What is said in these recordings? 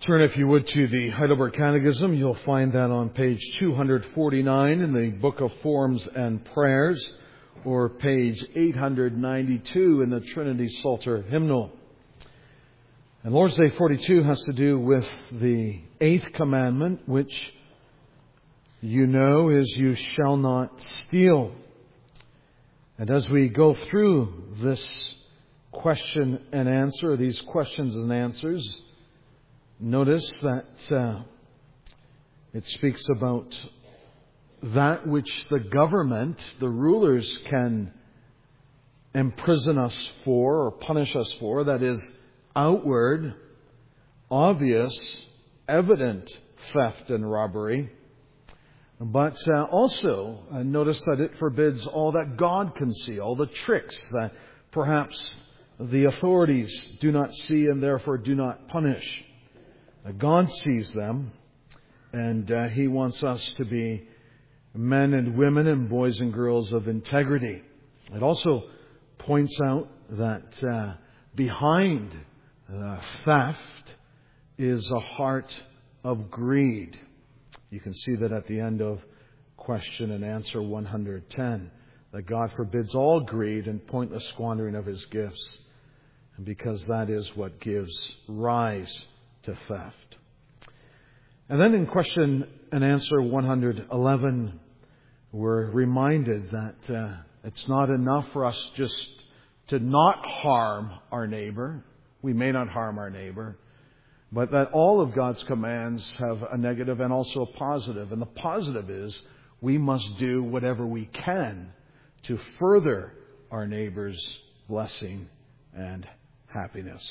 Turn, if you would, to the Heidelberg Catechism. You'll find that on page 249 in the Book of Forms and Prayers, or page 892 in the Trinity Psalter Hymnal. And Lord's Day 42 has to do with the 8th commandment, which you know is you shall not steal. And as we go through this question and answer, these questions and answers, notice that it speaks about that which the government, the rulers, can imprison us for or punish us for, that is outward, obvious, evident theft and robbery. But also notice that it forbids all that God can see, all the tricks that perhaps the authorities do not see and therefore do not punish. God sees them, and He wants us to be men and women and boys and girls of integrity. It also points out that behind theft is a heart of greed. You can see that at the end of question and answer 110, that God forbids all greed and pointless squandering of His gifts, and because that is what gives rise to theft. And then in question and answer 111, we're reminded that it's not enough for us just to not harm our neighbor. We may not harm our neighbor, but that all of God's commands have a negative and also a positive. And the positive is we must do whatever we can to further our neighbor's blessing and happiness.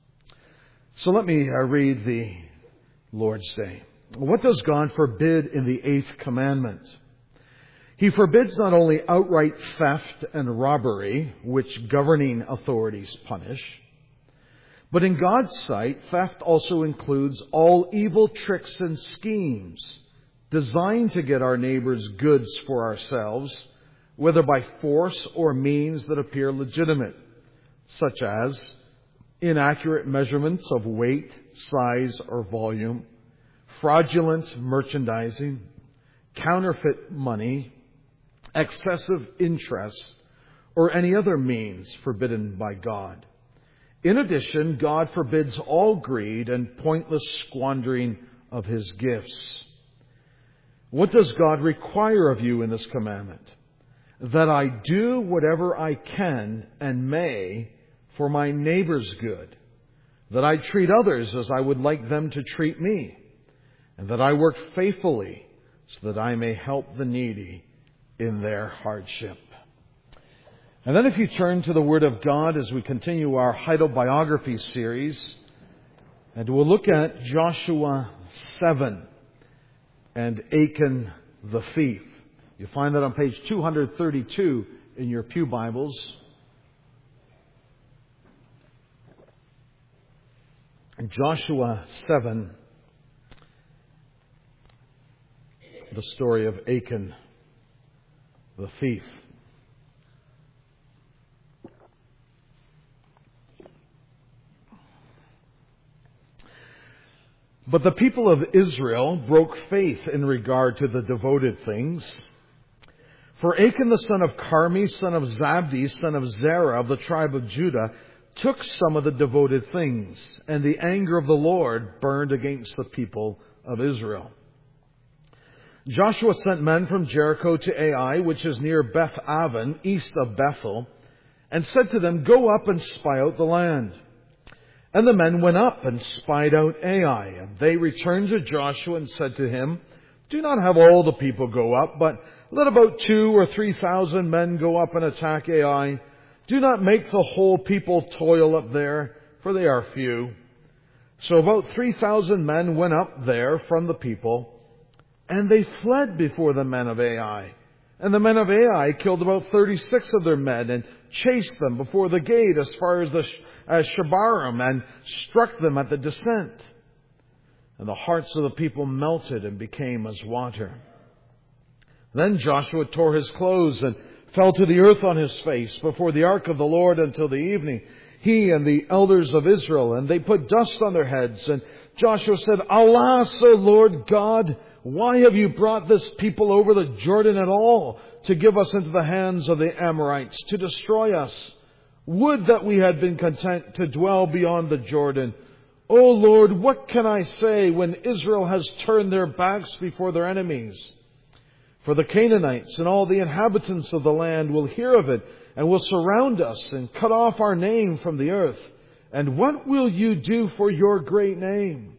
So let me read the Lord's Day. What does God forbid in the 8th commandment? He forbids not only outright theft and robbery, which governing authorities punish, but in God's sight, theft also includes all evil tricks and schemes designed to get our neighbor's goods for ourselves, whether by force or means that appear legitimate, such as inaccurate measurements of weight, size, or volume, fraudulent merchandising, counterfeit money, excessive interest, or any other means forbidden by God. In addition, God forbids all greed and pointless squandering of His gifts. What does God require of you in this commandment? That I do whatever I can and may for my neighbor's good, that I treat others as I would like them to treat me, and that I work faithfully so that I may help the needy in their hardship. And then if you turn to the Word of God as we continue our Heidelbiography series, and we'll look at Joshua 7 and Achan the thief. You find that on page 232 in your pew Bibles. Joshua 7, the story of Achan the thief. But the people of Israel broke faith in regard to the devoted things. For Achan the son of Carmi, son of Zabdi, son of Zerah of the tribe of Judah, took some of the devoted things, and the anger of the Lord burned against the people of Israel. Joshua sent men from Jericho to Ai, which is near Beth Aven, east of Bethel, and said to them, "Go up and spy out the land." And the men went up and spied out Ai, and they returned to Joshua and said to him, "Do not have all the people go up, but let about 2,000 or 3,000 men go up and attack Ai. Do not make the whole people toil up there, for they are few." So about 3,000 men went up there from the people, and they fled before the men of Ai. And the men of Ai killed about 36 of their men and chased them before the gate as far as Shebarim and struck them at the descent. And the hearts of the people melted and became as water. Then Joshua tore his clothes and fell to the earth on his face before the ark of the Lord until the evening, he and the elders of Israel, and they put dust on their heads and Joshua said, "Alas, O Lord God, why have you brought this people over the Jordan at all to give us into the hands of the Amorites, to destroy us? Would that we had been content to dwell beyond the Jordan. O Lord, what can I say when Israel has turned their backs before their enemies? For the Canaanites and all the inhabitants of the land will hear of it and will surround us and cut off our name from the earth. And what will you do for your great name?"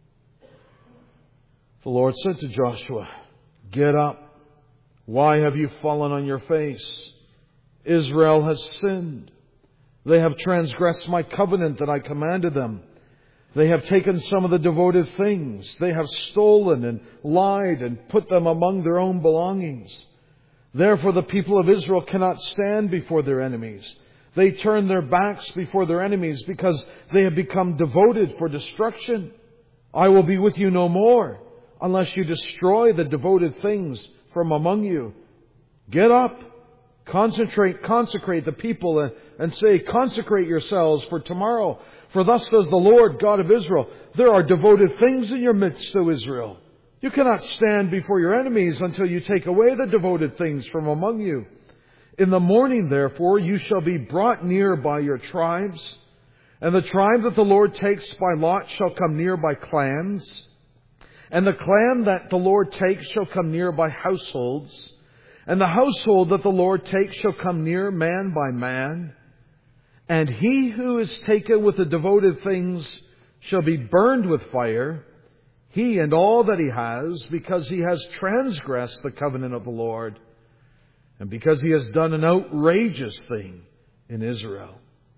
The Lord said to Joshua, "Get up. Why have you fallen on your face? Israel has sinned. They have transgressed my covenant that I commanded them. They have taken some of the devoted things. They have stolen and lied and put them among their own belongings. Therefore the people of Israel cannot stand before their enemies. They turn their backs before their enemies because they have become devoted for destruction. I will be with you no more unless you destroy the devoted things from among you. Get up, consecrate the people and say, 'Consecrate yourselves for tomorrow. For thus says the Lord God of Israel, there are devoted things in your midst, O Israel. You cannot stand before your enemies until you take away the devoted things from among you. In the morning, therefore, you shall be brought near by your tribes, and the tribe that the Lord takes by lot shall come near by clans, and the clan that the Lord takes shall come near by households, and the household that the Lord takes shall come near man by man. And he who is taken with the devoted things shall be burned with fire, he and all that he has, because he has transgressed the covenant of the Lord, and because he has done an outrageous thing in Israel."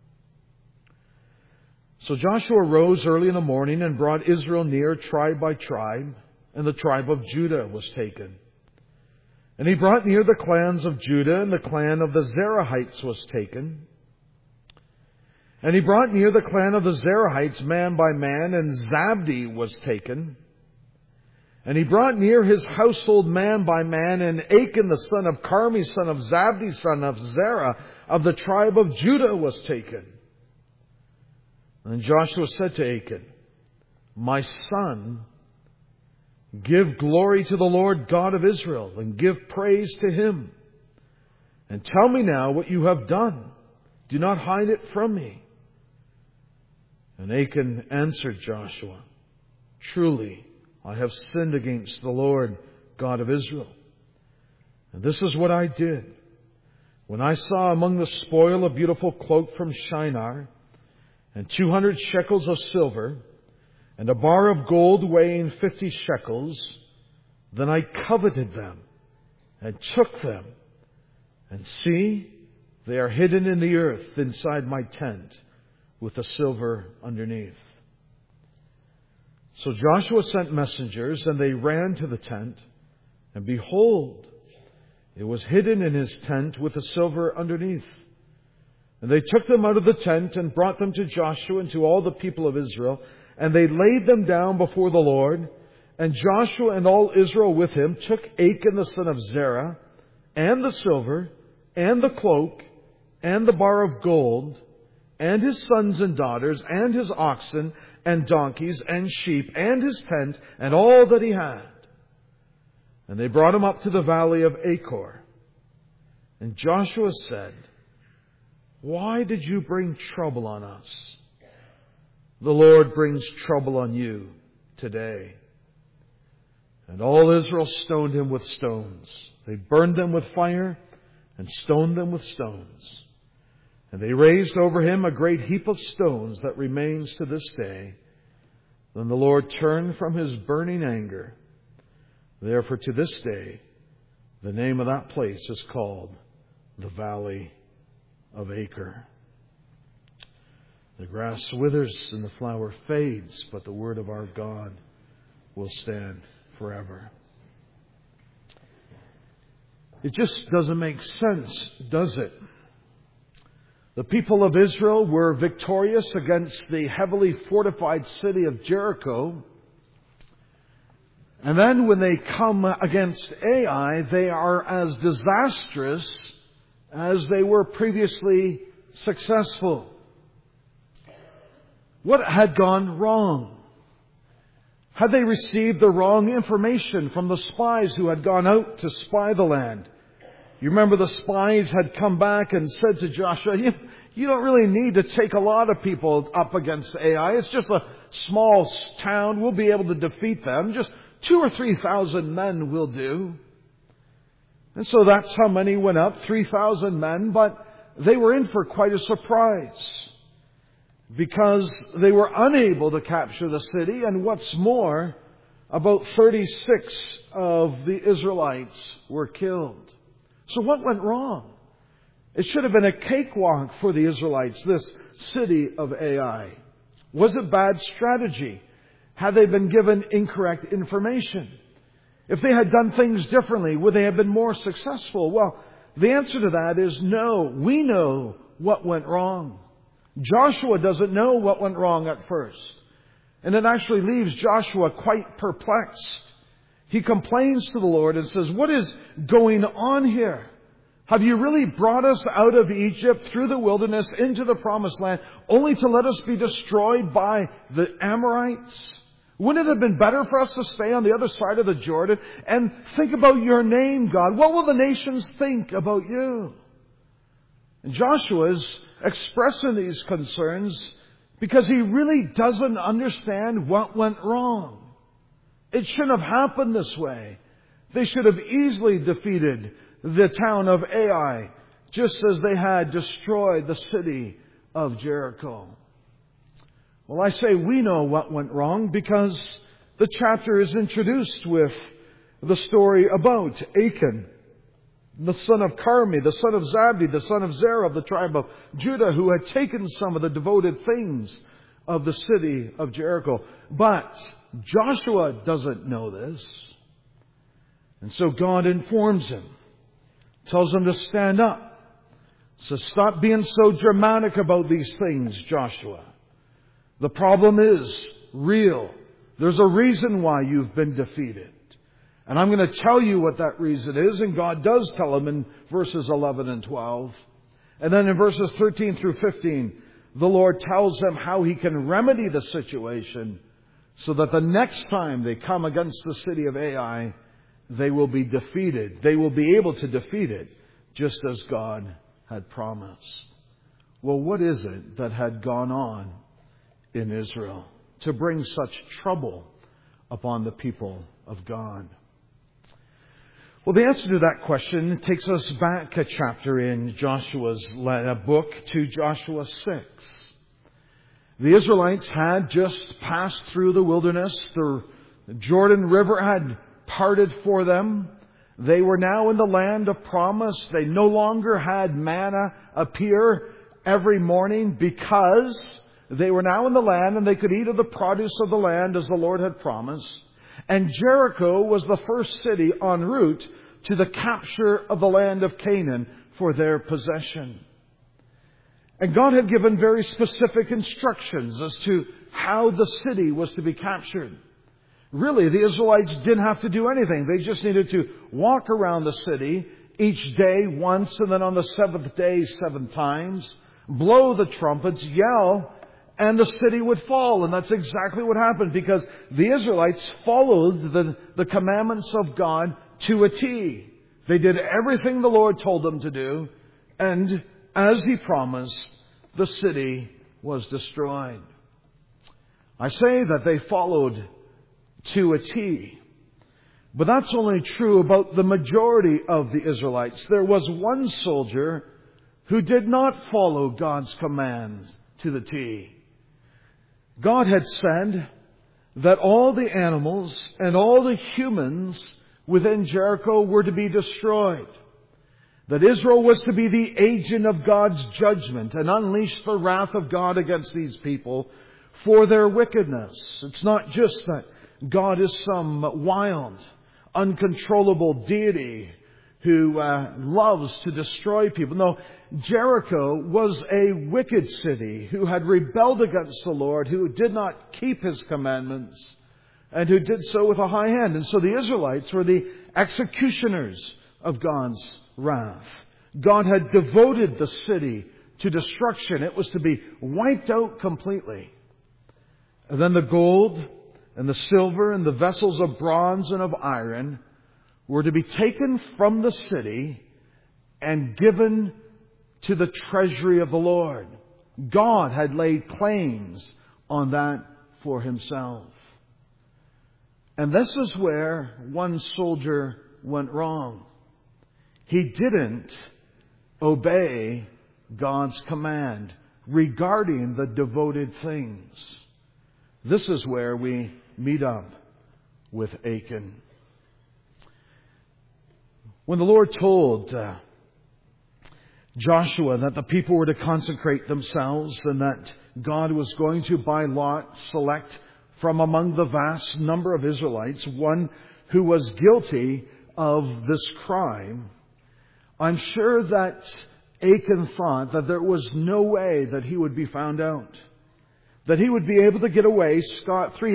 So Joshua rose early in the morning and brought Israel near tribe by tribe, and the tribe of Judah was taken. And he brought near the clans of Judah, and the clan of the Zerahites was taken. And he brought near the clan of the Zerahites man by man, and Zabdi was taken. And he brought near his household man by man, and Achan the son of Carmi, son of Zabdi, son of Zerah, of the tribe of Judah was taken. And Joshua said to Achan, "My son, give glory to the Lord God of Israel, and give praise to Him. And tell me now what you have done. Do not hide it from me." And Achan answered Joshua, "Truly, I have sinned against the Lord God of Israel. And this is what I did. When I saw among the spoil a beautiful cloak from Shinar, and 200 shekels of silver, and a bar of gold weighing 50 shekels, then I coveted them, and took them. And see, they are hidden in the earth inside my tent, with the silver underneath." So Joshua sent messengers, and they ran to the tent, and behold, it was hidden in his tent with the silver underneath. And they took them out of the tent and brought them to Joshua and to all the people of Israel, and they laid them down before the Lord. And Joshua and all Israel with him took Achan the son of Zerah, and the silver, and the cloak, and the bar of gold, and his sons and daughters, and his oxen, and donkeys, and sheep, and his tent, and all that he had. And they brought him up to the valley of Achor. And Joshua said, "Why did you bring trouble on us? The Lord brings trouble on you today." And all Israel stoned him with stones. They burned them with fire and stoned them with stones. And they raised over him a great heap of stones that remains to this day. Then the Lord turned from his burning anger. Therefore to this day, the name of that place is called the Valley of Achor. The grass withers and the flower fades, but the word of our God will stand forever. It just doesn't make sense, does it? The people of Israel were victorious against the heavily fortified city of Jericho. And then when they come against Ai, they are as disastrous as they were previously successful. What had gone wrong? Had they received the wrong information from the spies who had gone out to spy the land? You remember the spies had come back and said to Joshua, you don't really need to take a lot of people up against Ai. It's just a small town. We'll be able to defeat them. Just 2,000 or 3,000 men will do. And so that's how many went up, 3,000 men, but they were in for quite a surprise because they were unable to capture the city, and what's more, about 36 of the Israelites were killed. So what went wrong? It should have been a cakewalk for the Israelites, this city of Ai. Was it bad strategy? Had they been given incorrect information? If they had done things differently, would they have been more successful? Well, the answer to that is no. We know what went wrong. Joshua doesn't know what went wrong at first. And it actually leaves Joshua quite perplexed. He complains to the Lord and says, what is going on here? Have you really brought us out of Egypt through the wilderness into the promised land only to let us be destroyed by the Amorites? Wouldn't it have been better for us to stay on the other side of the Jordan and think about your name, God? What will the nations think about you? And Joshua is expressing these concerns because he really doesn't understand what went wrong. It shouldn't have happened this way. They should have easily defeated the town of Ai, just as they had destroyed the city of Jericho. Well, I say we know what went wrong because the chapter is introduced with the story about Achan, the son of Carmi, the son of Zabdi, the son of Zerah of the tribe of Judah, who had taken some of the devoted things of the city of Jericho. But Joshua doesn't know this. And so God informs him, tells him to stand up. Says, stop being so dramatic about these things, Joshua. The problem is real. There's a reason why you've been defeated. And I'm going to tell you what that reason is. And God does tell him in verses 11 and 12. And then in verses 13 through 15, the Lord tells them how he can remedy the situation so that the next time they come against the city of Ai, they will be defeated. They will be able to defeat it just as God had promised. Well, what is it that had gone on in Israel to bring such trouble upon the people of God? Well, the answer to that question takes us back a chapter in Joshua's book to Joshua 6. The Israelites had just passed through the wilderness. The Jordan River had parted for them. They were now in the land of promise. They no longer had manna appear every morning because they were now in the land and they could eat of the produce of the land as the Lord had promised. And Jericho was the first city en route to the capture of the land of Canaan for their possession. And God had given very specific instructions as to how the city was to be captured. Really, the Israelites didn't have to do anything. They just needed to walk around the city each day once, and then on the seventh day 7 times, blow the trumpets, yell, and the city would fall. And that's exactly what happened because the Israelites followed the commandments of God to a T. They did everything the Lord told them to do, and as He promised, the city was destroyed. I say that they followed to a T. But that's only true about the majority of the Israelites. There was one soldier who did not follow God's commands to the T. God had said that all the animals and all the humans within Jericho were to be destroyed. That Israel was to be the agent of God's judgment and unleash the wrath of God against these people for their wickedness. It's not just that God is some wild, uncontrollable deity who loves to destroy people. No, Jericho was a wicked city who had rebelled against the Lord, who did not keep His commandments, and who did so with a high hand. And so the Israelites were the executioners of God's wrath. God had devoted the city to destruction. It was to be wiped out completely. And then the gold and the silver and the vessels of bronze and of iron were to be taken from the city and given to the treasury of the Lord. God had laid claims on that for himself. And this is where one soldier went wrong. He didn't obey God's command regarding the devoted things. This is where we meet up with Achan. When the Lord told Joshua that the people were to consecrate themselves and that God was going to by lot select from among the vast number of Israelites one who was guilty of this crime, I'm sure that Achan thought that there was no way that he would be found out, that he would be able to get away scot-free.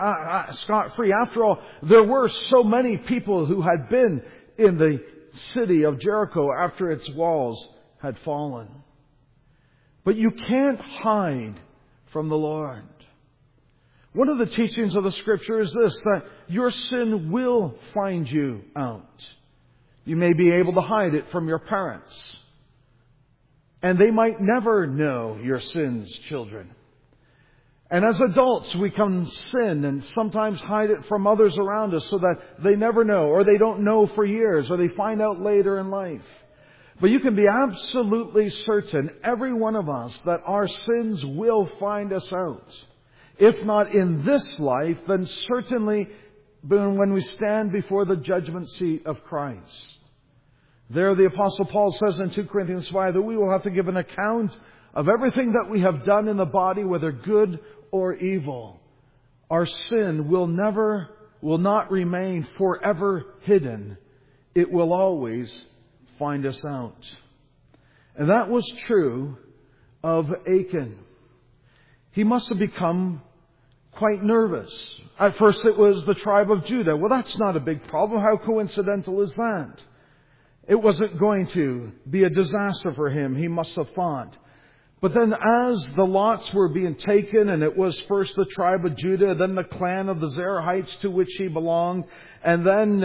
After all, there were so many people who had been in the city of Jericho after its walls had fallen. But you can't hide from the Lord. One of the teachings of the Scripture is this, that your sin will find you out. You may be able to hide it from your parents, and they might never know your sins, children. And as adults, we can sin and sometimes hide it from others around us so that they never know, or they don't know for years, or they find out later in life. But you can be absolutely certain, every one of us, that our sins will find us out. If not in this life, then certainly when we stand before the judgment seat of Christ. There the Apostle Paul says in 2 Corinthians 5 that we will have to give an account of everything that we have done in the body, whether good or evil. Our sin will not remain forever hidden. It will always find us out. And that was true of Achan. He must have become quite nervous. At first it was the tribe of Judah. Well, that's not a big problem. How coincidental is that? It wasn't going to be a disaster for him, he must have thought. But then as the lots were being taken, and it was first the tribe of Judah, then the clan of the Zerahites to which he belonged, and then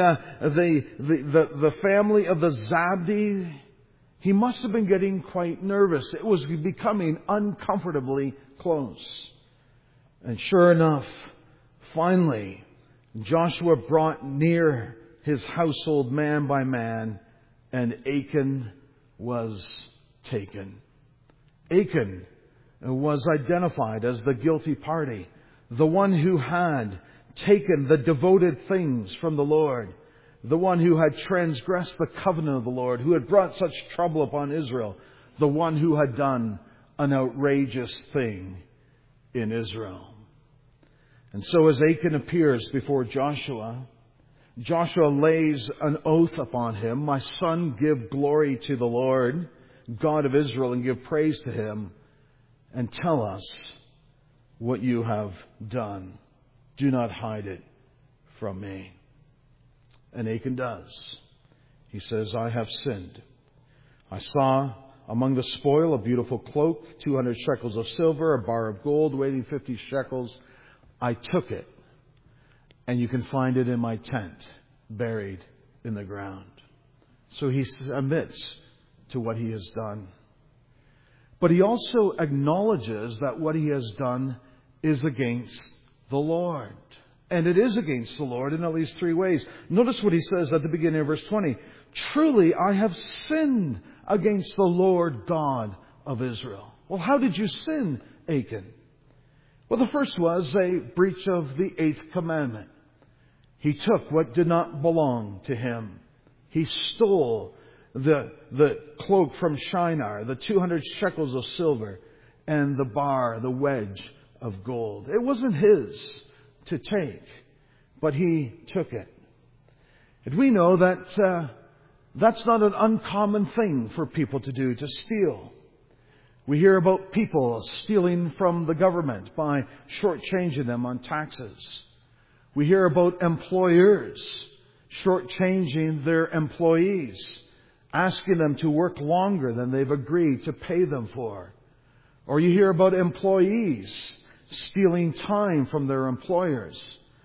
the family of the Zabdi, he must have been getting quite nervous. It was becoming uncomfortably close. And sure enough, finally, Joshua brought near his household man by man, and Achan was taken. Achan was identified as the guilty party, the one who had taken the devoted things from the Lord, the one who had transgressed the covenant of the Lord, who had brought such trouble upon Israel, the one who had done an outrageous thing in Israel. And so as Achan appears before Joshua, Joshua lays an oath upon him. My son, give glory to the Lord, God of Israel, and give praise to him, and tell us what you have done. Do not hide it from me. And Achan does. He says, I have sinned. I saw among the spoil a beautiful cloak, 200 shekels of silver, a bar of gold weighing 50 shekels. I took it, and you can find it in my tent, buried in the ground. So he admits to what he has done. But he also acknowledges that what he has done is against the Lord. And it is against the Lord in at least three ways. Notice what he says at the beginning of verse 20. Truly, I have sinned against the Lord God of Israel. Well, how did you sin, Achan? Well, the first was a breach of the 8th commandment. He took what did not belong to him. He stole the cloak from Shinar, the 200 shekels of silver, and the bar, the wedge of gold. It wasn't his to take, but he took it. And we know that that's not an uncommon thing for people to do, to steal. We hear about people stealing from the government by shortchanging them on taxes. We hear about employers shortchanging their employees, asking them to work longer than they've agreed to pay them for. Or you hear about employees stealing time from their employers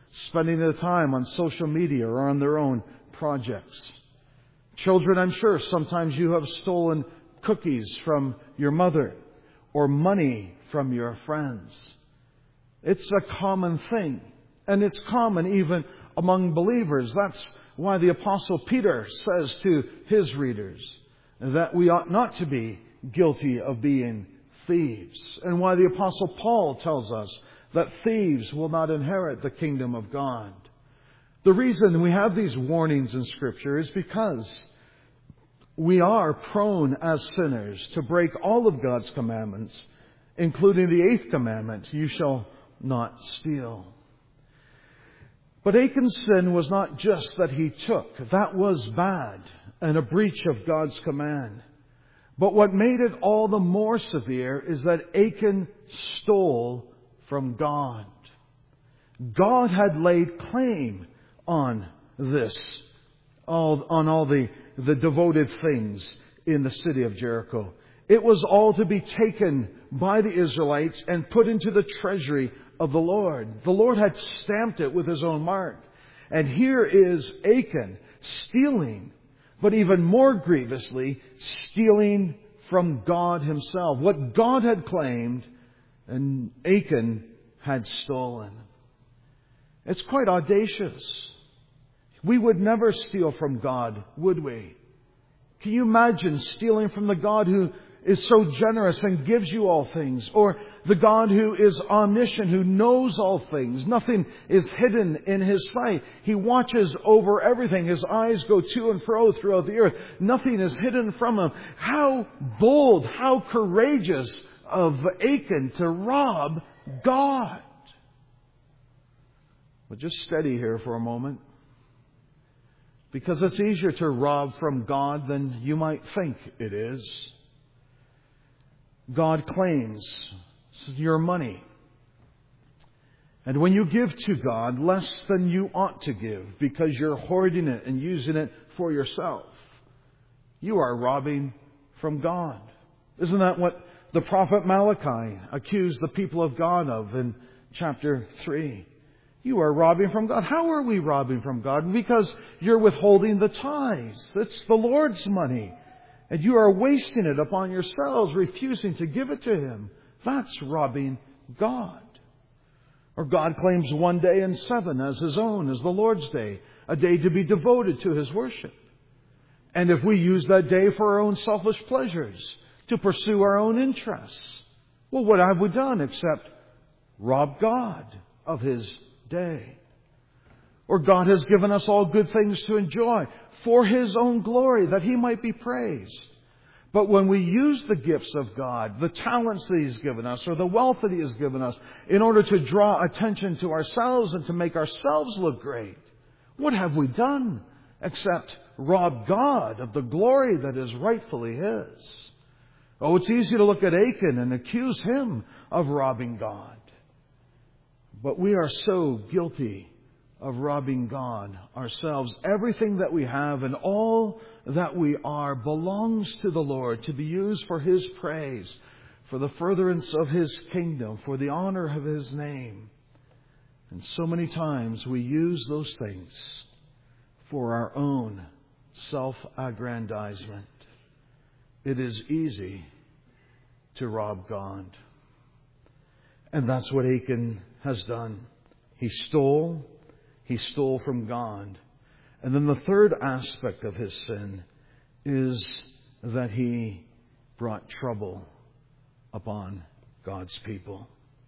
spending their time on social media or on their own projects. Children, I'm sure sometimes you have stolen cookies from your mother or money from your friends. It's a common thing. And it's common even among believers. That's why the Apostle Peter says to his readers that we ought not to be guilty of being thieves. And why the Apostle Paul tells us that thieves will not inherit the kingdom of God. The reason we have these warnings in Scripture is because we are prone as sinners to break all of God's commandments, including the 8th commandment, you shall not steal. But Achan's sin was not just that he took. That was bad and a breach of God's command. But what made it all the more severe is that Achan stole from God. God had laid claim on this, on all the devoted things in the city of Jericho. It was all to be taken by the Israelites and put into the treasury of the Lord. The Lord had stamped it with His own mark. And here is Achan stealing, but even more grievously, stealing from God Himself. What God had claimed, and Achan had stolen. It's quite audacious. We would never steal from God, would we? Can you imagine stealing from the God who is so generous and gives you all things? Or the God who is omniscient, who knows all things. Nothing is hidden in His sight. He watches over everything. His eyes go to and fro throughout the earth. Nothing is hidden from Him. How bold, how courageous of Achan to rob God. But just steady here for a moment. Because it's easier to rob from God than you might think it is. God claims your money. And when you give to God less than you ought to give because you're hoarding it and using it for yourself, you are robbing from God. Isn't that what the prophet Malachi accused the people of God of in chapter 3? You are robbing from God. How are we robbing from God? Because you're withholding the tithes. It's the Lord's money. And you are wasting it upon yourselves, refusing to give it to Him. That's robbing God. Or God claims one day in 7 as His own, as the Lord's day, a day to be devoted to His worship. And if we use that day for our own selfish pleasures, to pursue our own interests, well, what have we done except rob God of His day? Or God has given us all good things to enjoy for His own glory, that He might be praised. But when we use the gifts of God, the talents that He's given us, or the wealth that He has given us, in order to draw attention to ourselves and to make ourselves look great, what have we done except rob God of the glory that is rightfully His? Oh, it's easy to look at Achan and accuse him of robbing God. But we are so guilty of robbing God ourselves. Everything that we have and all that we are belongs to the Lord to be used for His praise, for the furtherance of His kingdom, for the honor of His name. And so many times we use those things for our own self-aggrandizement. It is easy to rob God. And that's what Achan has done. He stole from God. And then the third aspect of his sin is that he brought trouble upon God's people.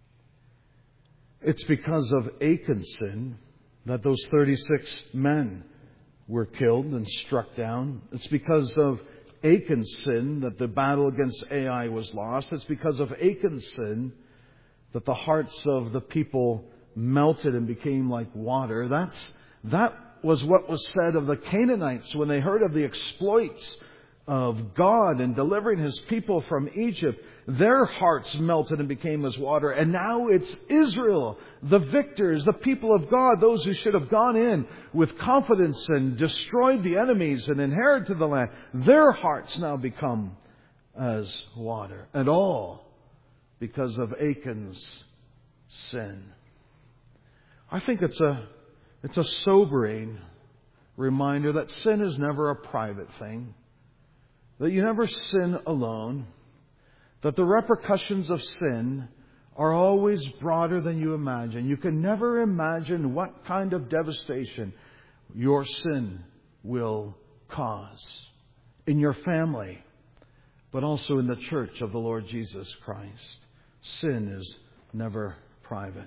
It's because of Achan's sin that those 36 men were killed and struck down. It's because of Achan's sin that the battle against Ai was lost. It's because of Achan's sin that the hearts of the people melted and became like water. That was what was said of the Canaanites when they heard of the exploits of God in delivering His people from Egypt. Their hearts melted and became as water. And now it's Israel, the victors, the people of God, those who should have gone in with confidence and destroyed the enemies and inherited the land. Their hearts now become as water. And all because of Achan's sin. I think it's a sobering reminder that sin is never a private thing, that you never sin alone, that the repercussions of sin are always broader than you imagine. You can never imagine what kind of devastation your sin will cause in your family, but also in the church of the Lord Jesus Christ. Sin is never private.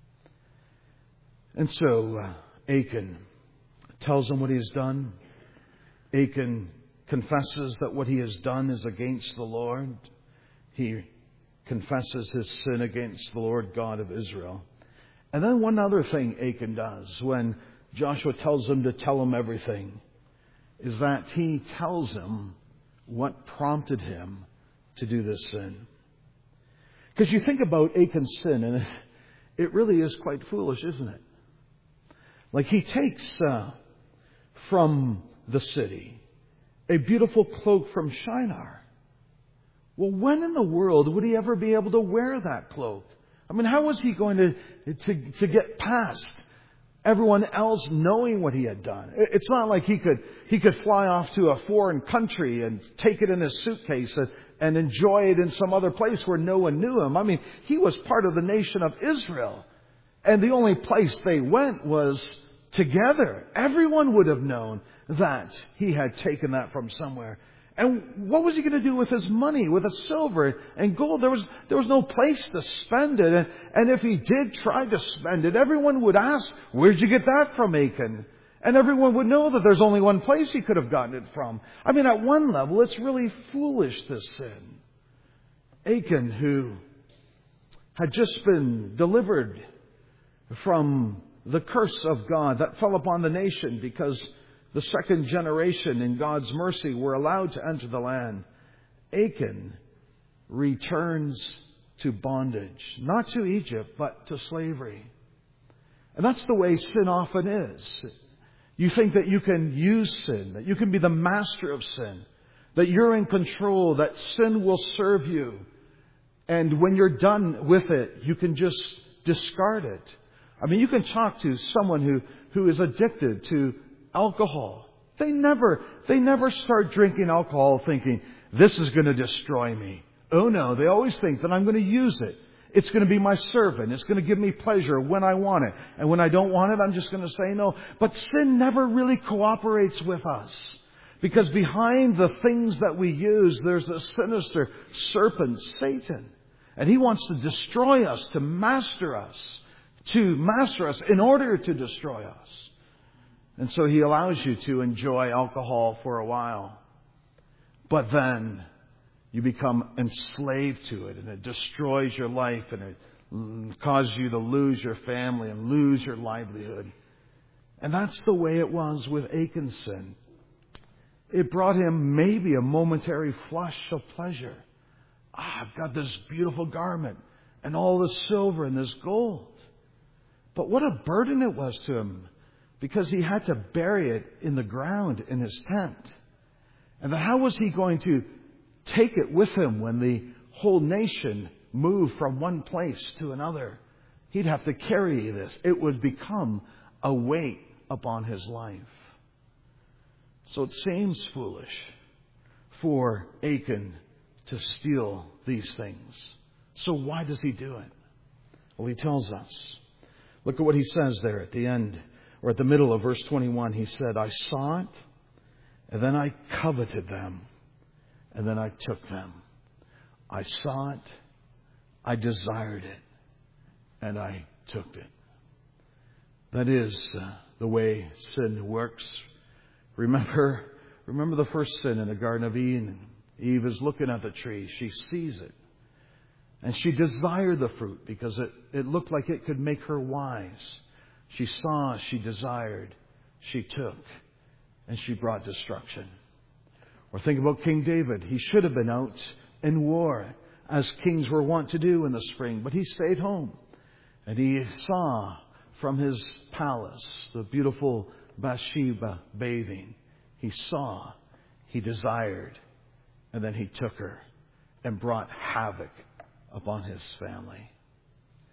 And so Achan tells him what he has done. Achan confesses that what he has done is against the Lord. He confesses his sin against the Lord God of Israel. And then one other thing Achan does when Joshua tells him to tell him everything is that he tells him what prompted him to do this sin. Because you think about Achan's sin, and it really is quite foolish, isn't it? Like he takes from the city a beautiful cloak from Shinar. Well, when in the world would he ever be able to wear that cloak? I mean, how was he going to get past everyone else knowing what he had done? It's not like he could fly off to a foreign country and take it in his suitcase and enjoy it in some other place where no one knew him. I mean, he was part of the nation of Israel. And the only place they went was together. Everyone would have known that he had taken that from somewhere. And what was he going to do with his money, with his silver and gold? There was no place to spend it. And if he did try to spend it, everyone would ask, where'd you get that from, Achan? And everyone would know that there's only one place he could have gotten it from. I mean, at one level, it's really foolish, this sin. Achan, who had just been delivered from the curse of God that fell upon the nation because the second generation in God's mercy were allowed to enter the land. Achan returns to bondage, not to Egypt, but to slavery. And that's the way sin often is. You think that you can use sin, that you can be the master of sin, that you're in control, that sin will serve you. And when you're done with it, you can just discard it. I mean, you can talk to someone who is addicted to alcohol. They never start drinking alcohol thinking, this is going to destroy me. Oh no, they always think that I'm going to use it. It's going to be my servant. It's going to give me pleasure when I want it. And when I don't want it, I'm just going to say no. But sin never really cooperates with us. Because behind the things that we use, there's a sinister serpent, Satan. And he wants to destroy us, to master us in order to destroy us. And so he allows you to enjoy alcohol for a while. But then you become enslaved to it, and it destroys your life, and it causes you to lose your family and lose your livelihood. And that's the way it was with Achan's sin. It brought him maybe a momentary flush of pleasure. I've got this beautiful garment and all this silver and this gold. But what a burden it was to him, because he had to bury it in the ground in his tent. And then how was he going to take it with him when the whole nation moved from one place to another? He'd have to carry this. It would become a weight upon his life. So it seems foolish for Achan to steal these things. So why does he do it? Well, he tells us. Look at what he says there at the end, or at the middle of verse 21. He said, I saw it, and then I coveted them, and then I took them. I saw it, I desired it, and I took it. That is the way sin works. Remember the first sin in the Garden of Eden. Eve is looking at the tree. She sees it. And she desired the fruit because it looked like it could make her wise. She saw, she desired, she took, and she brought destruction. Or think about King David. He should have been out in war, as kings were wont to do in the spring, but he stayed home. And he saw from his palace the beautiful Bathsheba bathing. He saw, he desired, and then he took her and brought havoc upon his family.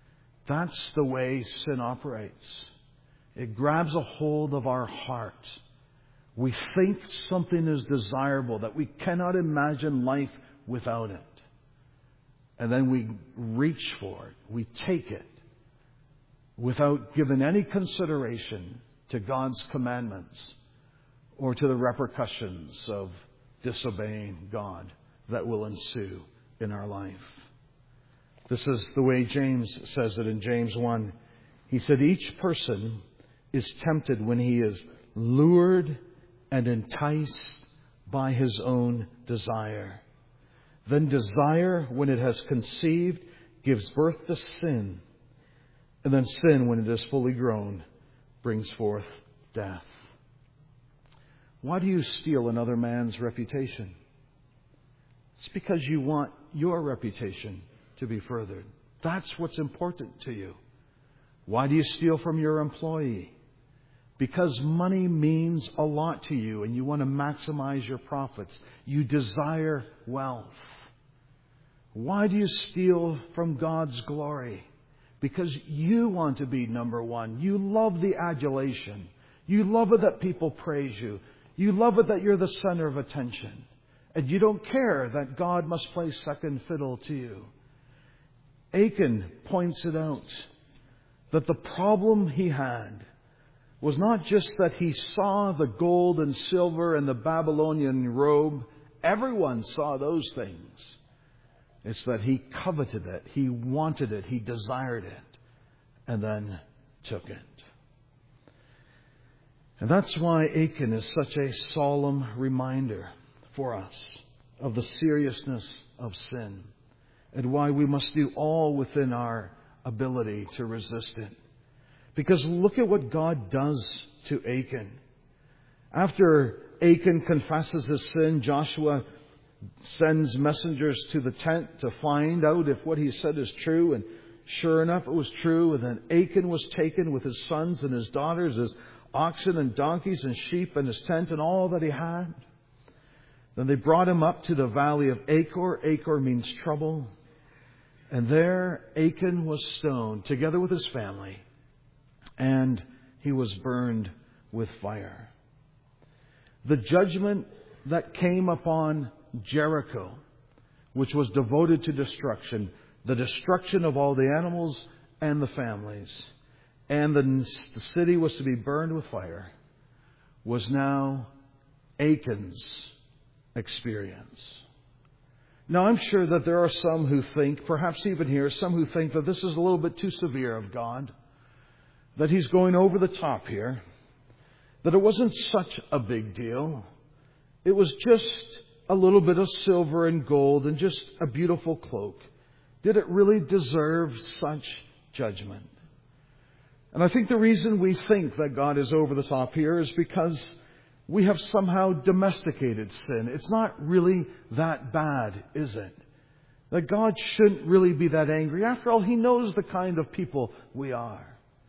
That's the way sin operates. It grabs a hold of our heart. We think something is desirable, that we cannot imagine life without it. And then we reach for it. We take it without giving any consideration to God's commandments or to the repercussions of disobeying God that will ensue in our life. This is the way James says it in James 1. He said, each person is tempted when he is lured and enticed by his own desire. Then desire, when it has conceived, gives birth to sin. And then sin, when it is fully grown, brings forth death. Why do you steal another man's reputation? It's because you want your reputation to be furthered. That's what's important to you. Why do you steal from your employee? Because money means a lot to you and you want to maximize your profits. You desire wealth. Why do you steal from God's glory? Because you want to be number one. You love the adulation. You love it that people praise you. You love it that you're the center of attention. And you don't care that God must play second fiddle to you. Achan points it out that the problem he had was not just that he saw the gold and silver and the Babylonian robe. Everyone saw those things. It's that he coveted it, he wanted it, he desired it, and then took it. And that's why Achan is such a solemn reminder for us of the seriousness of sin and why we must do all within our ability to resist it. Because look at what God does to Achan. After Achan confesses his sin, Joshua sends messengers to the tent to find out if what he said is true. And sure enough, it was true. And then Achan was taken with his sons and his daughters, his oxen and donkeys and sheep and his tent and all that he had. Then they brought him up to the valley of Achor. Achor means trouble. And there Achan was stoned together with his family. And he was burned with fire. The judgment that came upon Jericho, which was devoted to destruction, the destruction of all the animals and the families, and the city was to be burned with fire, was now Achan's experience. Now, I'm sure that there are some who think, perhaps even here, some who think that this is a little bit too severe of God, that He's going over the top here, that it wasn't such a big deal. It was just a little bit of silver and gold and just a beautiful cloak. Did it really deserve such judgment? And I think the reason we think that God is over the top here is because we have somehow domesticated sin. It's not really that bad, is it? That God shouldn't really be that angry. After all, He knows the kind of people we are.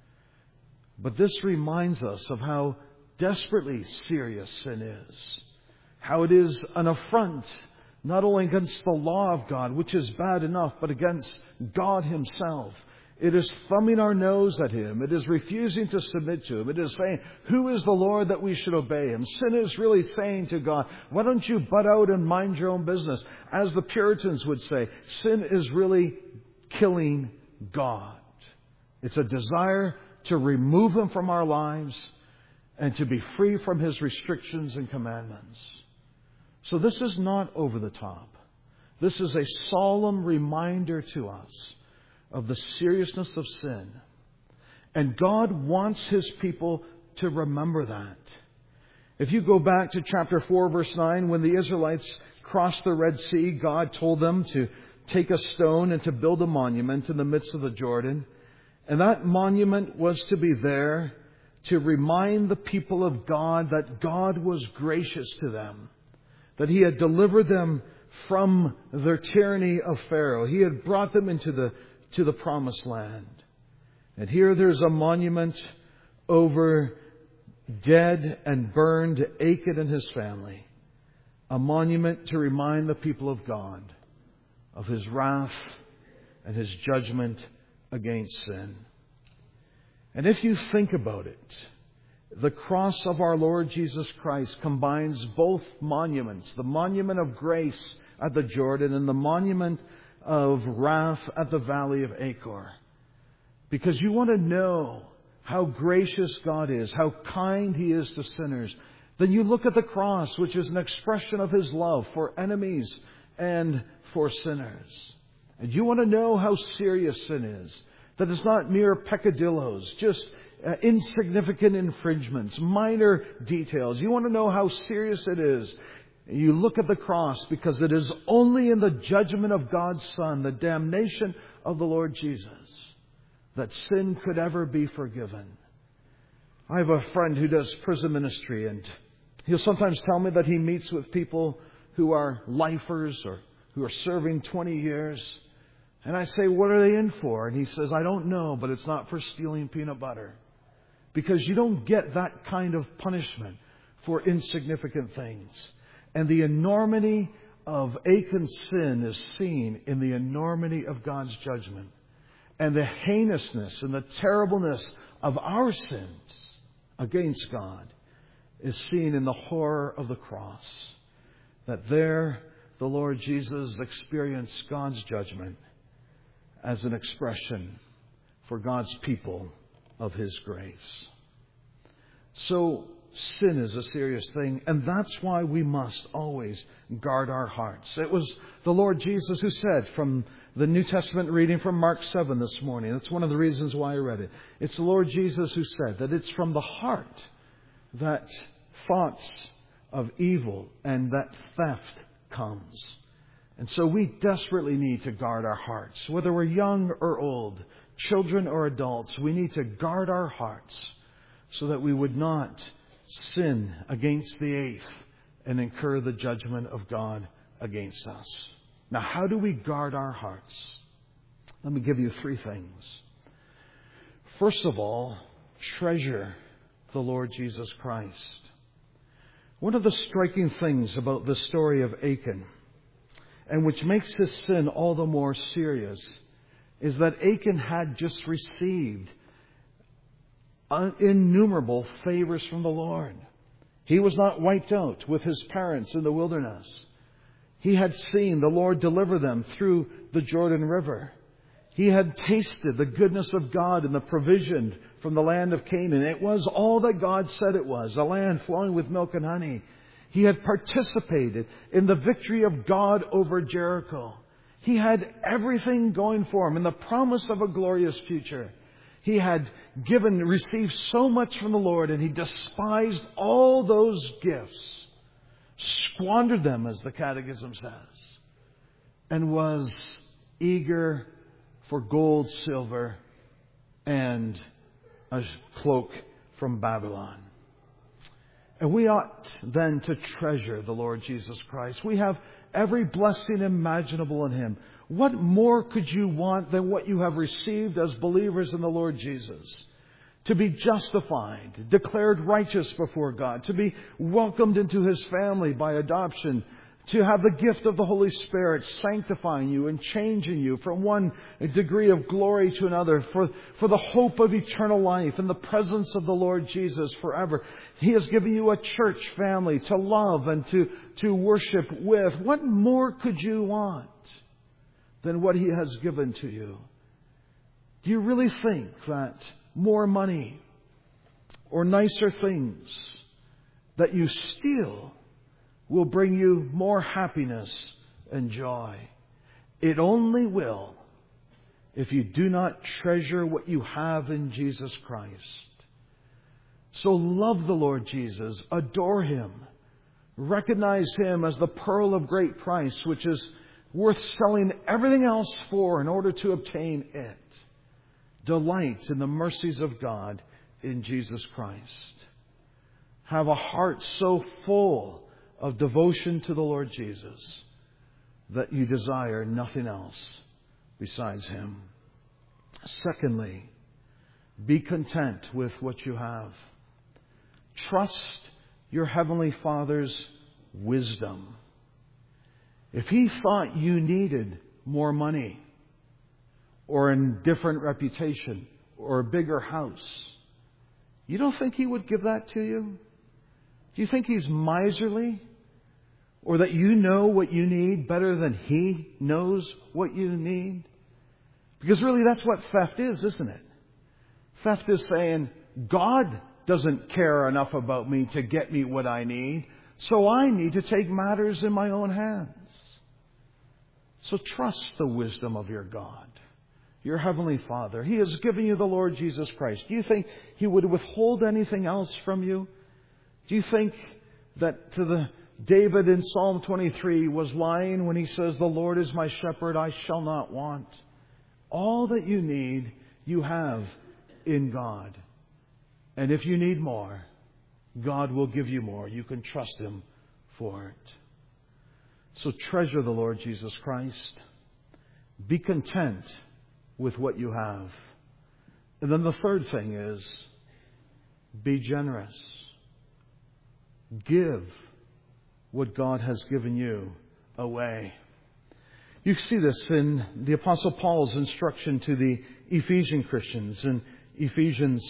But this reminds us of how desperately serious sin is. How it is an affront, not only against the law of God, which is bad enough, but against God Himself. It is thumbing our nose at Him. It is refusing to submit to Him. It is saying, who is the Lord that we should obey Him? Sin is really saying to God, why don't you butt out and mind your own business? As the Puritans would say, sin is really killing God. It's a desire to remove Him from our lives and to be free from His restrictions and commandments. So this is not over the top. This is a solemn reminder to us of the seriousness of sin. And God wants His people to remember that. If you go back to chapter 4, verse 9, when the Israelites crossed the Red Sea, God told them to take a stone and to build a monument in the midst of the Jordan. And that monument was to be there to remind the people of God that God was gracious to them, that He had delivered them from their tyranny of Pharaoh. He had brought them into the promised land. And here there's a monument over dead and burned Achan and his family. A monument to remind the people of God of His wrath and His judgment against sin. And if you think about it, the cross of our Lord Jesus Christ combines both monuments, the monument of grace at the Jordan and the monument of wrath at the valley of Achor. Because you want to know how gracious God is, how kind He is to sinners, then you look at the cross, which is an expression of His love for enemies and for sinners. And you want to know how serious sin is. That it's not mere peccadillos, just insignificant infringements, minor details. You want to know how serious it is. You look at the cross because it is only in the judgment of God's Son, the damnation of the Lord Jesus, that sin could ever be forgiven. I have a friend who does prison ministry, and he'll sometimes tell me that he meets with people who are lifers or who are serving 20 years. And I say, what are they in for? And he says, I don't know, but it's not for stealing peanut butter. Because you don't get that kind of punishment for insignificant things. And the enormity of Achan's sin is seen in the enormity of God's judgment. And the heinousness and the terribleness of our sins against God is seen in the horror of the cross. That there the Lord Jesus experienced God's judgment as an expression for God's people of His grace. So sin is a serious thing, and that's why we must always guard our hearts. It was the Lord Jesus who said from the New Testament reading from Mark 7 this morning. That's one of the reasons why I read it. It's the Lord Jesus who said that it's from the heart that thoughts of evil and that theft comes. And so we desperately need to guard our hearts. Whether we're young or old, children or adults, we need to guard our hearts so that we would not sin against the eighth and incur the judgment of God against us. Now, how do we guard our hearts? Let me give you three things. First of all, treasure the Lord Jesus Christ. One of the striking things about the story of Achan, and which makes his sin all the more serious, is that Achan had just received innumerable favors from the Lord. He was not wiped out with his parents in the wilderness. He had seen the Lord deliver them through the Jordan River. He had tasted the goodness of God and the provision from the land of Canaan. It was all that God said it was, a land flowing with milk and honey. He had participated in the victory of God over Jericho. He had everything going for him and the promise of a glorious future. He had received so much from the Lord, and he despised all those gifts, squandered them, as the Catechism says, and was eager for gold, silver, and a cloak from Babylon. And we ought then to treasure the Lord Jesus Christ. We have every blessing imaginable in Him. What more could you want than what you have received as believers in the Lord Jesus? To be justified, declared righteous before God, to be welcomed into His family by adoption, to have the gift of the Holy Spirit sanctifying you and changing you from one degree of glory to another, for the hope of eternal life and the presence of the Lord Jesus forever. He has given you a church family to love and to worship with. What more could you want than what He has given to you? Do you really think that more money or nicer things that you steal will bring you more happiness and joy? It only will if you do not treasure what you have in Jesus Christ. So love the Lord Jesus, adore Him, recognize Him as the pearl of great price, which is worth selling everything else for in order to obtain it. Delight in the mercies of God in Jesus Christ. Have a heart so full of devotion to the Lord Jesus that you desire nothing else besides Him. Secondly, be content with what you have. Trust your Heavenly Father's wisdom. If He thought you needed more money, or a different reputation or a bigger house, you don't think He would give that to you? Do you think He's miserly? Or that you know what you need better than He knows what you need? Because really that's what theft is, isn't it? Theft is saying, God doesn't care enough about me to get me what I need, so I need to take matters in my own hands. So trust the wisdom of your God, your Heavenly Father. He has given you the Lord Jesus Christ. Do you think He would withhold anything else from you? Do you think that David in Psalm 23 was lying when he says, the Lord is my shepherd, I shall not want? All that you need, you have in God. And if you need more, God will give you more. You can trust Him for it. So treasure the Lord Jesus Christ. Be content with what you have. And then the third thing is, be generous. Give what God has given you away. You see this in the Apostle Paul's instruction to the Ephesian Christians in Ephesians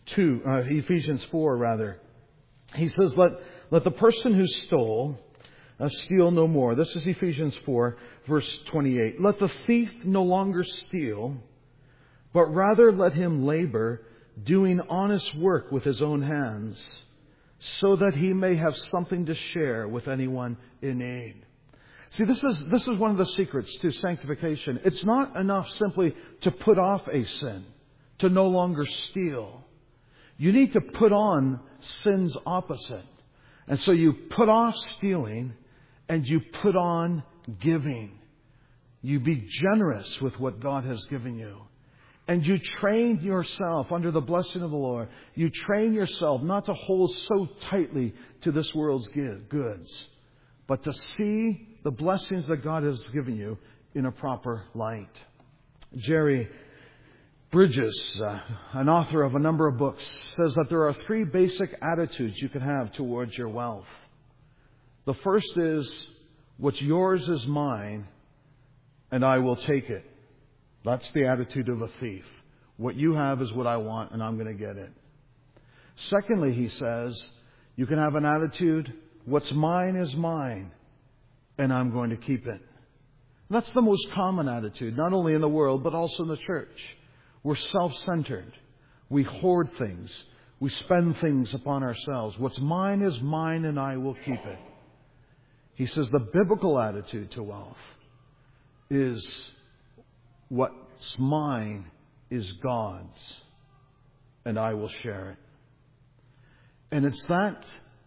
4. He says, let the person who stole steal no more. This is Ephesians 4, verse 28. Let the thief no longer steal, but rather let him labor, doing honest work with his own hands, so that he may have something to share with anyone in need. See, this is one of the secrets to sanctification. It's not enough simply to put off a sin, to no longer steal. You need to put on sin's opposite. And so you put off stealing and you put on giving. You be generous with what God has given you. And you train yourself under the blessing of the Lord. You train yourself not to hold so tightly to this world's goods, but to see the blessings that God has given you in a proper light. Jerry Bridges, an author of a number of books, says that there are 3 basic attitudes you can have towards your wealth. The first is, what's yours is mine, and I will take it. That's the attitude of a thief. What you have is what I want, and I'm going to get it. Secondly, he says, you can have an attitude, what's mine is mine, and I'm going to keep it. That's the most common attitude, not only in the world, but also in the church. We're self-centered. We hoard things. We spend things upon ourselves. What's mine is mine, and I will keep it. He says the biblical attitude to wealth is, what's mine is God's, and I will share it. And it's that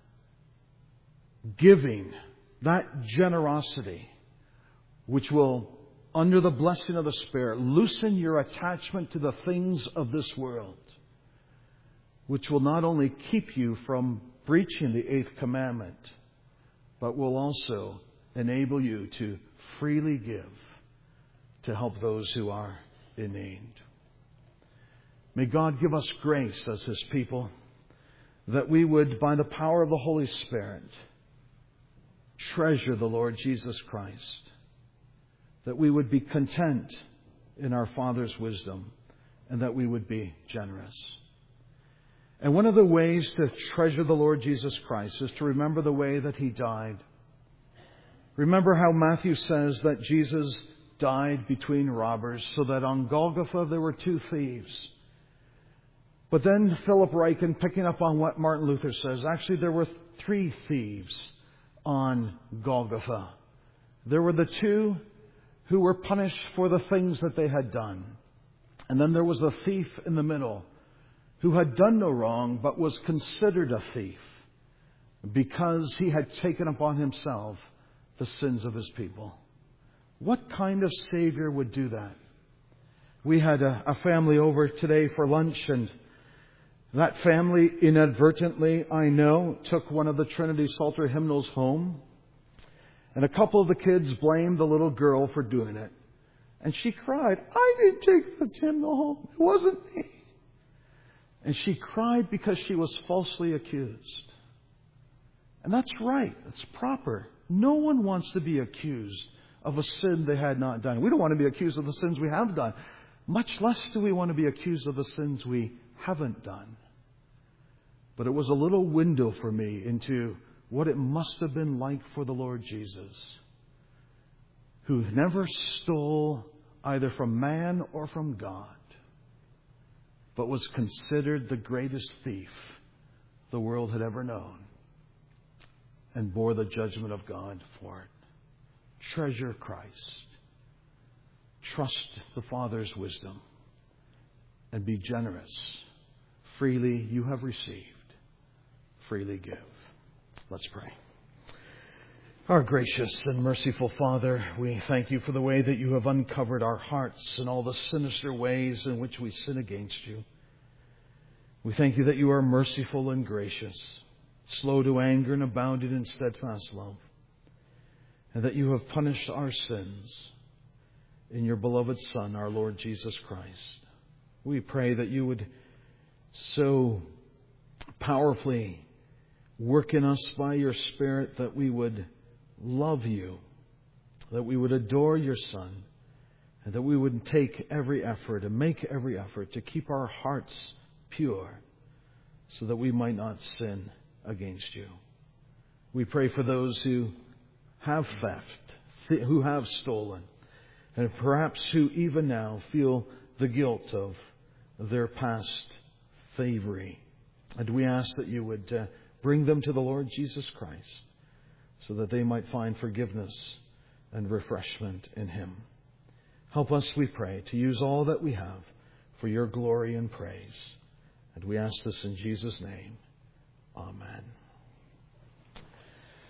giving, that generosity, which will, under the blessing of the Spirit, loosen your attachment to the things of this world, which will not only keep you from breaching the 8th commandment, but will also enable you to freely give to help those who are in need. May God give us grace as His people, that we would, by the power of the Holy Spirit, treasure the Lord Jesus Christ, that we would be content in our Father's wisdom, and that we would be generous. And one of the ways to treasure the Lord Jesus Christ is to remember the way that He died. Remember how Matthew says that Jesus died between robbers, so that on Golgotha there were 2 thieves. But then Philip Ryken, picking up on what Martin Luther says, actually there were 3 thieves on Golgotha. There were the 2 who were punished for the things that they had done. And then there was a thief in the middle who had done no wrong, but was considered a thief because he had taken upon himself the sins of his people. What kind of Savior would do that? We had a family over today for lunch, and that family inadvertently, I know, took one of the Trinity Psalter hymnals home. And a couple of the kids blamed the little girl for doing it. And she cried, I didn't take the hymnal home. It wasn't me. And she cried because she was falsely accused. And that's right. That's proper. No one wants to be accused of a sin they had not done. We don't want to be accused of the sins we have done. Much less do we want to be accused of the sins we haven't done. But it was a little window for me into what it must have been like for the Lord Jesus, who never stole either from man or from God, but was considered the greatest thief the world had ever known, and bore the judgment of God for it. Treasure Christ. Trust the Father's wisdom. And be generous. Freely you have received. Freely give. Let's pray. Our gracious and merciful Father, we thank you for the way that you have uncovered our hearts and all the sinister ways in which we sin against you. We thank you that you are merciful and gracious, slow to anger and abounding in steadfast love, and that you have punished our sins in your beloved Son, our Lord Jesus Christ. We pray that you would so powerfully work in us by your Spirit that we would love you, that we would adore your Son, and that we would take every effort and make every effort to keep our hearts pure so that we might not sin against you. We pray for those who have theft, who have stolen, and perhaps who even now feel the guilt of their past thievery. And we ask that you would bring them to the Lord Jesus Christ so that they might find forgiveness and refreshment in Him. Help us, we pray, to use all that we have for your glory and praise. And we ask this in Jesus' name. Amen.